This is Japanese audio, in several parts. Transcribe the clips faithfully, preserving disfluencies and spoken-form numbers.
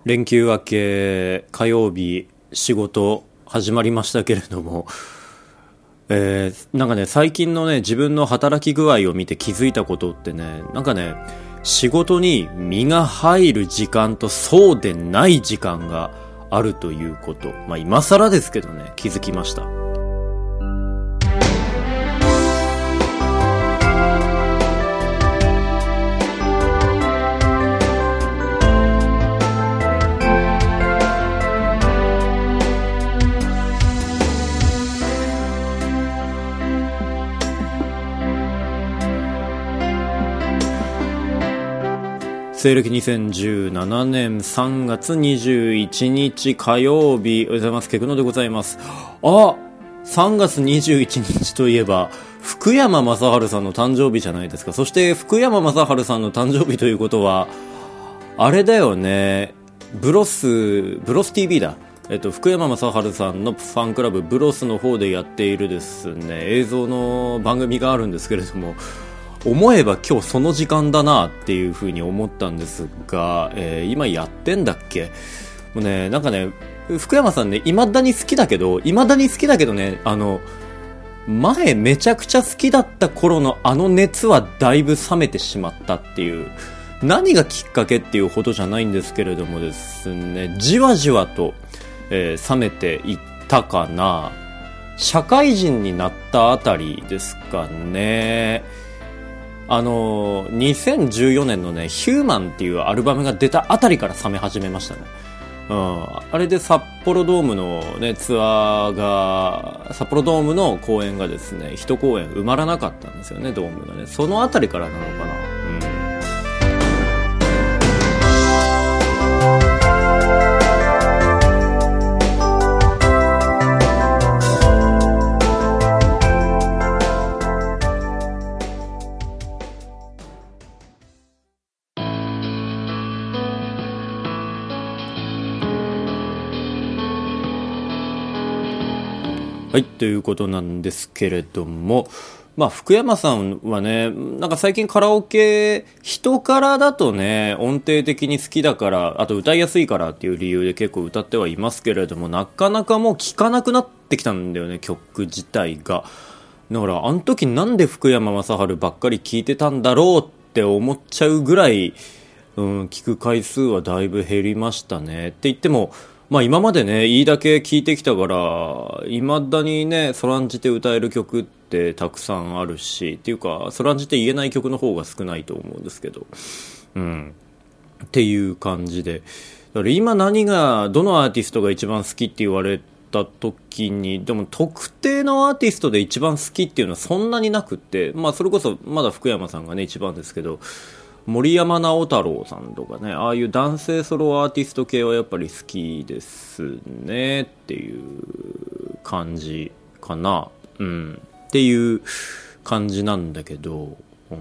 連休明け火曜日仕事始まりましたけれども、えー、なんかね最近のね自分の働き具合を見て気づいたことってね、なんかね仕事に身が入る時間とそうでない時間があるということ、まあ今更ですけどね気づきました。西暦にせんじゅうななねんさんがつにじゅういちにち火曜日、おはようございます。ケクノでございます。あ、さんがつにじゅういちにちといえば福山雅治さんの誕生日じゃないですか。そして福山雅治さんの誕生日ということはあれだよね、ブロスブロス ティーブイ だ。えっと、福山雅治さんのファンクラブブロスの方でやっているですね映像の番組があるんですけれども、思えば今日その時間だなっていう風に思ったんですが、えー、今やってんだっけ。もうね、なんかね福山さんね未だに好きだけど未だに好きだけどね、あの前めちゃくちゃ好きだった頃のあの熱はだいぶ冷めてしまったっていう、何がきっかけっていうほどじゃないんですけれどもですね、じわじわと、えー、冷めていったかな。社会人になったあたりですかね。あのにせんじゅうよねんのねヒューマンっていうアルバムが出たあたりから冷め始めましたね。うん、あれで札幌ドームのねツアーが札幌ドームの公演がですね一公演埋まらなかったんですよね、ドームがね。そのあたりからなのかな。うんはい、ということなんですけれども、まあ福山さんはね、なんか最近カラオケ人からだとね音程的に好きだから、あと歌いやすいからっていう理由で結構歌ってはいますけれども、なかなかもう聴かなくなってきたんだよね、曲自体が。だからあの時なんで福山雅治ばっかり聴いてたんだろうって思っちゃうぐらい、うん、聴く回数はだいぶ減りましたね。って言ってもまあ今までねいいだけ聴いてきたから未だにねそらんじて歌える曲ってたくさんあるし、っていうかそらんじて言えない曲の方が少ないと思うんですけど、うんっていう感じで、だから今何がどのアーティストが一番好きって言われた時に、でも特定のアーティストで一番好きっていうのはそんなになくって、まあそれこそまだ福山さんがね一番ですけど、森山直太朗さんとかね、ああいう男性ソロアーティスト系はやっぱり好きですねっていう感じかな。うんっていう感じなんだけど、うん、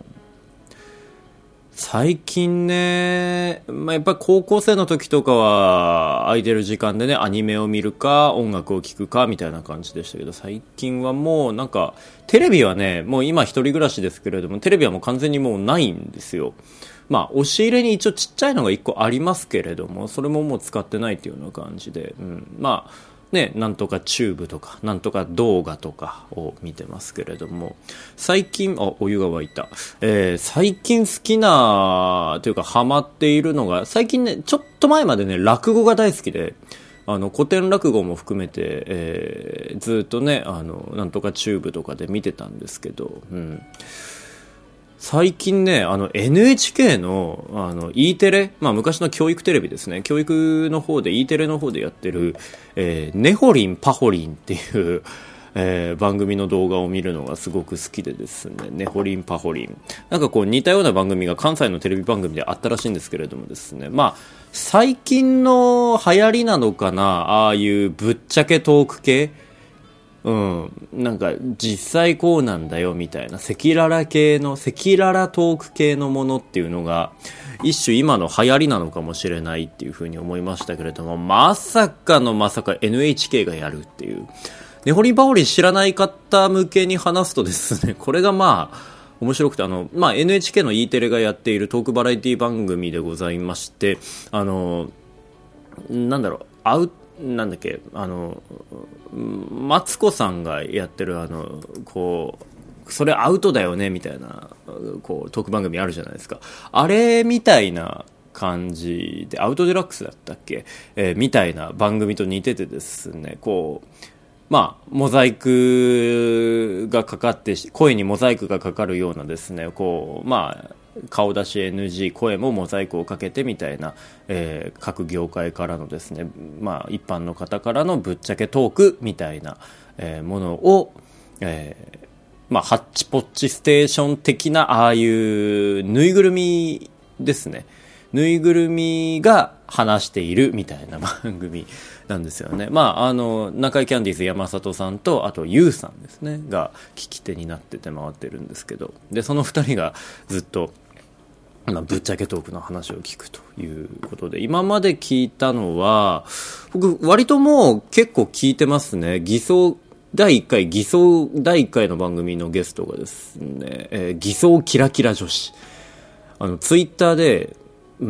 最近ね、まあ、やっぱり高校生の時とかは空いてる時間でねアニメを見るか音楽を聴くかみたいな感じでしたけど、最近はもうなんかテレビはね、もう今一人暮らしですけれどもテレビはもう完全にもうないんですよ。まあ押し入れに一応ちっちゃいのが一個ありますけれども、それももう使ってないっていうような感じで、うん、まあね、なんとかチューブとかなんとか動画とかを見てますけれども、最近あお湯が沸いた、えー、最近好きなというかハマっているのが、最近ねちょっと前までね落語が大好きで、あの古典落語も含めて、えー、ずっとねあのなんとかチューブとかで見てたんですけど、うん最近ねあの エヌエイチケー の, あの E テレ、まあ、昔の教育テレビですね、教育の方で E テレの方でやってる、えー、ネホリンパホリンっていう、えー、番組の動画を見るのがすごく好きでですね、ネホリンパホリンなんかこう似たような番組が関西のテレビ番組であったらしいんですけれどもですね、まあ最近の流行りなのかな、ああいうぶっちゃけトーク系、うん、なんか実際こうなんだよみたいな赤裸々系の赤裸々トーク系のものっていうのが一種今の流行りなのかもしれないっていうふうに思いましたけれども、まさかのまさか エヌエイチケー がやるっていう、ネホリンパホリン知らない方向けに話すとですね、これがまあ面白くて、あの、まあ、エヌエイチケー の E テレがやっているトークバラエティ番組でございまして、あのなんだろう、アウなんだっけ、あのマツコさんがやってるあのこうそれアウトだよねみたいなこうトーク番組あるじゃないですか。あれみたいな感じで、アウトデラックスだったっけ、えー、みたいな番組と似ててですね、こうまあモザイクがかかって声にモザイクがかかるようなですね、こうまあ顔出し エヌジー 声もモザイクをかけてみたいな、えー、各業界からのですね、まあ一般の方からのぶっちゃけトークみたいな、えー、ものを、えー、まあハッチポッチステーション的なああいうぬいぐるみですね。ぬいぐるみが話しているみたいな番組なんですよね。まああの中井キャンディーズ山里さんとあとゆうさんですねが聞き手になってて回ってるんですけど、でそのふたりがずっと、まあ、ぶっちゃけトークの話を聞くということで、今まで聞いたのは僕割ともう結構聞いてますね。偽装だいいっかい偽装だいいっかいの番組のゲストがですね、えー、偽装キラキラ女子、あのツイッターでうん、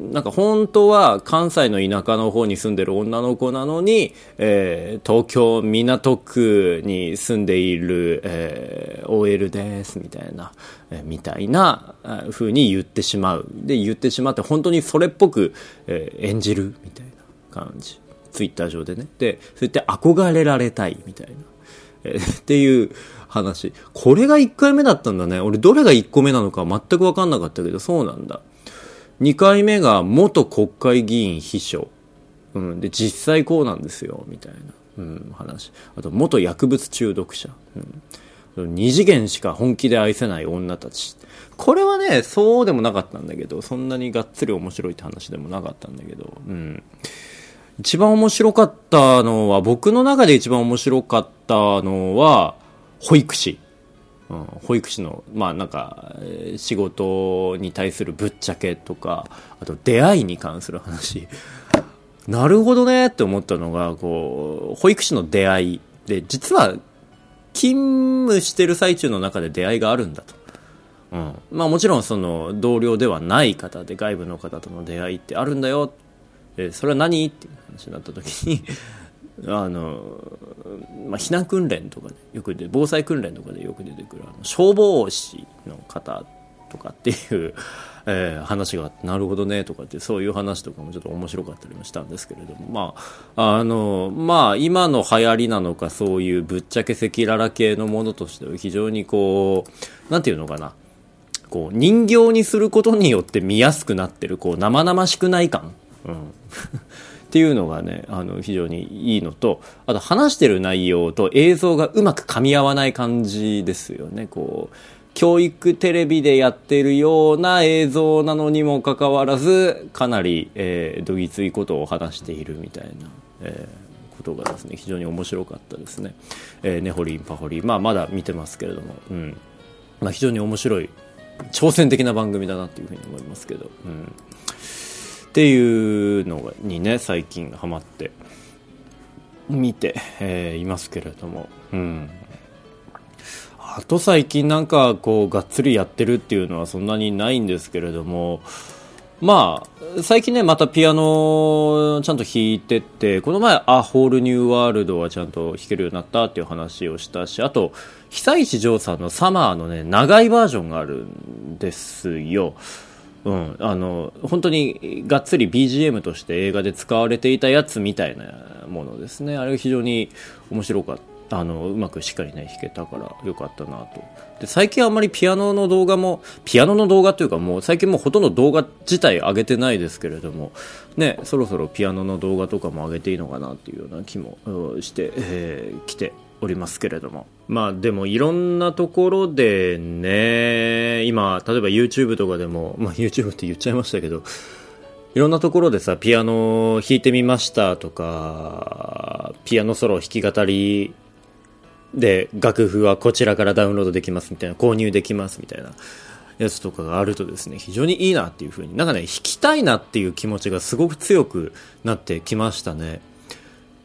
なんか本当は関西の田舎の方に住んでる女の子なのに、えー、東京港区に住んでいる、えー、オーエル ですみたいな、えー、みたいな風に言ってしまう。で言ってしまって本当にそれっぽく、えー、演じるみたいな感じ。ツイッター上でね。でそうやって憧れられたいみたいな、えー、っていう話。これがいっかいめだったんだね。俺どれがいっこめなのか全く分かんなかったけど、そうなんだ。にかいめが元国会議員秘書、うん、で実際こうなんですよみたいな、うん、話。あと元薬物中毒者、うん、二次元しか本気で愛せない女たち。これはねそうでもなかったんだけど、そんなにがっつり面白いって話でもなかったんだけど、うん、一番面白かったのは、僕の中で一番面白かったのは保育士、うん、保育士のまあなんか仕事に対するぶっちゃけとか、あと出会いに関する話。なるほどねって思ったのが、こう保育士の出会いで、実は勤務してる最中の中で出会いがあるんだと、うん、まあもちろんその同僚ではない方で外部の方との出会いってあるんだよ、えそれは何っていう話になった時にあの、まあ、避難訓練とかでよくで防災訓練とかでよく出てくるあの消防士の方とかっていう、えー、話があって、なるほどねとかって、そういう話とかもちょっと面白かったりもしたんですけれども、まああのまあ今の流行りなのか、そういうぶっちゃけ赤裸々系のものとしては非常にこうなんていうのかな、こう人形にすることによって見やすくなってる、こう生々しくない感、うんっていうのがね、あの非常にいいのと、あと話してる内容と映像がうまく噛み合わない感じですよね。こう教育テレビでやってるような映像なのにもかかわらず、かなり、えー、どぎついことを話しているみたいな、えー、ことがですね、非常に面白かったですね。えー、ねほりんぱほりん、まあまだ見てますけれども、うん、まあ非常に面白い挑戦的な番組だなというふうに思いますけど、うんっていうのにね最近ハマって見て、えー、いますけれども、うん、あと最近なんかこうがっつりやってるっていうのはそんなにないんですけれども、まあ最近ねまたピアノちゃんと弾いてて、この前アホールニューワールドはちゃんと弾けるようになったっていう話をしたし、あと久石譲さんのサマーのね長いバージョンがあるんですよ。うん、あの本当にがっつり ビージーエム として映画で使われていたやつみたいなものですね。あれが非常に面白かった。あのうまくしっかりね弾けたからよかったなと。で最近あんまりピアノの動画もピアノの動画というか、もう最近もうほとんど動画自体上げてないですけれどもね、そろそろピアノの動画とかも上げていいのかなっていうような気もして、えー、来ておりますけれども、まあでもいろんなところでね、今例えば YouTube とかでも、まあ YouTube って言っちゃいましたけど、いろんなところでさ、ピアノ弾いてみましたとか、ピアノソロ弾き語りで楽譜はこちらからダウンロードできますみたいな、購入できますみたいなやつとかがあるとですね、非常にいいなっていう風に、なんかね、弾きたいなっていう気持ちがすごく強くなってきましたね。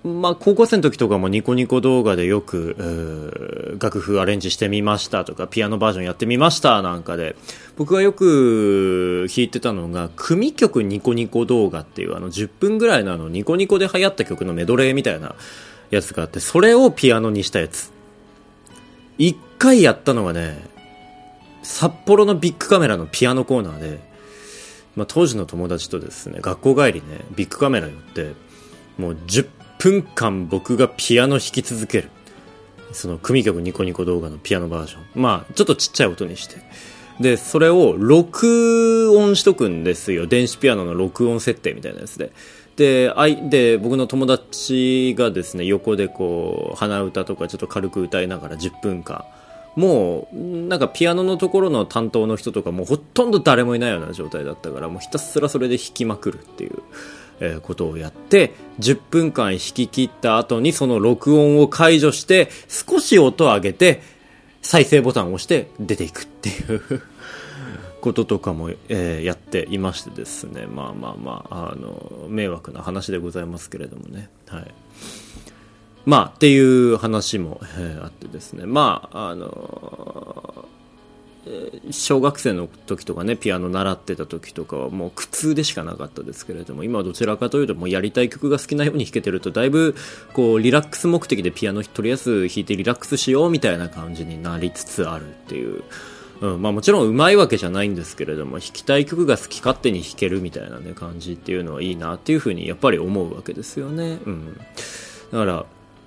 まあ、高校生の時とかもニコニコ動画でよく楽譜アレンジしてみましたとかピアノバージョンやってみましたなんかで僕がよく弾いてたのが組曲ニコニコ動画っていうあのじゅっぷんぐらいのあのニコニコで流行った曲のメドレーみたいなやつがあってそれをピアノにしたやつ一回やったのがね札幌のビッグカメラのピアノコーナーで、まあ、当時の友達とですね学校帰りねビッグカメラ寄ってもうじゅっぷんかん僕がピアノ弾き続けるその組曲ニコニコ動画のピアノバージョンまあちょっとちっちゃい音にしてでそれを録音しとくんですよ電子ピアノの録音設定みたいなやつでであいで僕の友達がですね横でこう鼻歌とかちょっと軽く歌いながらじゅっぷんかんもうなんかピアノのところの担当の人とかもうほとんど誰もいないような状態だったからもうひたすらそれで弾きまくるっていうえー、ことをやってじゅっぷんかん弾き切った後にその録音を解除して少し音を上げて再生ボタンを押して出ていくっていうこととかも、えー、やっていましてですねまあまあまあ、あの迷惑な話でございますけれどもねはいまあっていう話も、えー、あってですねまああのー小学生の時とかねピアノ習ってた時とかはもう苦痛でしかなかったですけれども今はどちらかというともうやりたい曲が好きなように弾けてるとだいぶこうリラックス目的でピアノとりあえず弾いてリラックスしようみたいな感じになりつつあるっていう、うんまあ、もちろん上手いわけじゃないんですけれども弾きたい曲が好き勝手に弾けるみたいな、ね、感じっていうのはいいなっていうふうにやっぱり思うわけですよね、うん、だから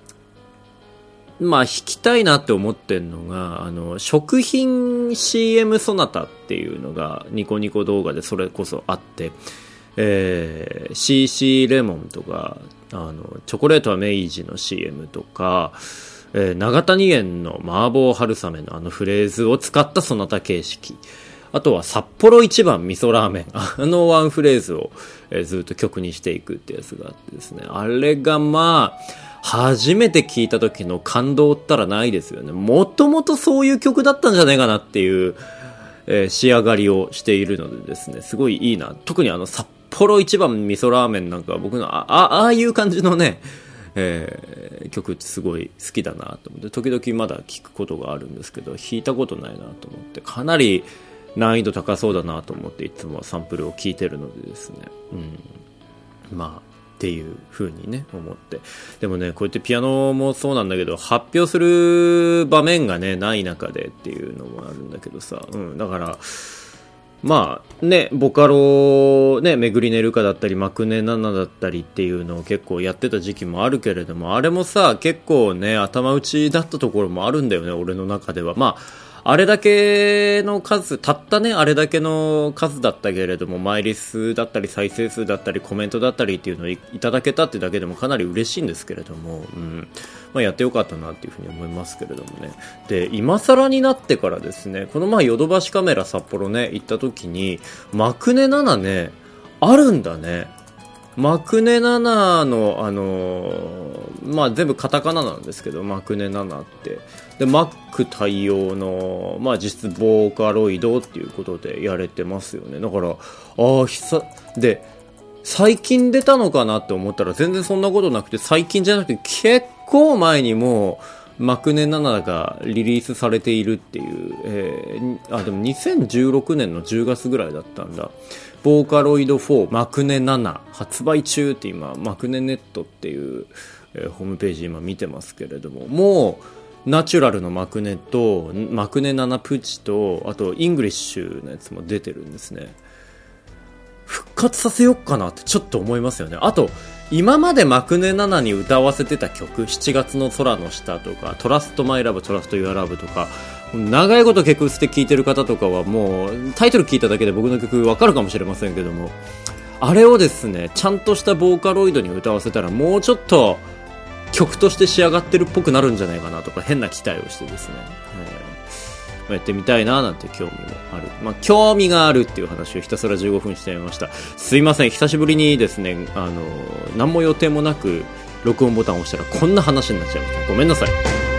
まあ弾きたいなって思ってんのがあの食品 シーエム ソナタっていうのがニコニコ動画でそれこそあって、えー、シーシー レモンとかあのチョコレートは明治の シーエム とか、えー、長谷園の麻婆春雨のあのフレーズを使ったソナタ形式あとは札幌一番味噌ラーメンあのワンフレーズを、えー、ずっと曲にしていくってやつがあってですねあれがまあ初めて聞いた時の感動ったらないですよねもともとそういう曲だったんじゃないかなっていう、えー、仕上がりをしているのでですねすごいいいな特にあの札幌一番味噌ラーメンなんか僕の あ, あ, ああいう感じのね、えー、曲ってすごい好きだなと思って時々まだ聞くことがあるんですけど弾いたことないなと思ってかなり難易度高そうだなと思っていつもサンプルを聞いてるのでですね、うん、まあっていう風にね思ってでもねこうやってピアノもそうなんだけど発表する場面がねない中でっていうのもあるんだけどさ、うん、だからまあねボカロねめぐりねるかだったりマクネナナだったりっていうのを結構やってた時期もあるけれどもあれもさ結構ね頭打ちだったところもあるんだよね俺の中ではまああれだけの数たったねあれだけの数だったけれどもマイリスだったり再生数だったりコメントだったりっていうのを い, いただけたってだけでもかなり嬉しいんですけれども、うんまあ、やってよかったなっていうふうに思いますけれどもねで今更になってからですねこの前ヨドバシカメラ札幌ね行った時にマクネナナねあるんだねマクネナナのあのー、まあ全部カタカナなんですけどマクネナナってで Mac 対応のまあ実質ボーカロイドっていうことでやれてますよねだからああ久で最近出たのかなって思ったら全然そんなことなくて最近じゃなくて結構前にもうマクネナナがリリースされているっていう、えー、あでもにせんじゅうろくねんのじゅうがつぐらいだったんだボーカロイドフォーマクネナナ発売中って今マクネネットっていう、えー、ホームページ今見てますけれどももうナチュラルのマクネとマクネナナプチとあとイングリッシュのやつも出てるんですね復活させよっかなってちょっと思いますよねあと今までマクネナナに歌わせてた曲しちがつの空の下とかトラストマイラブトラストユアラブとか長いこと曲して聴いてる方とかはもうタイトル聞いただけで僕の曲わかるかもしれませんけどもあれをですねちゃんとしたボーカロイドに歌わせたらもうちょっと曲として仕上がってるっぽくなるんじゃないかなとか変な期待をしてですね、えー、やってみたいななんて興味もあるまあ興味があるっていう話をひたすらじゅうごふんしてみましたすいません久しぶりにですねあの何も予定もなく録音ボタンを押したらこんな話になっちゃいましたごめんなさい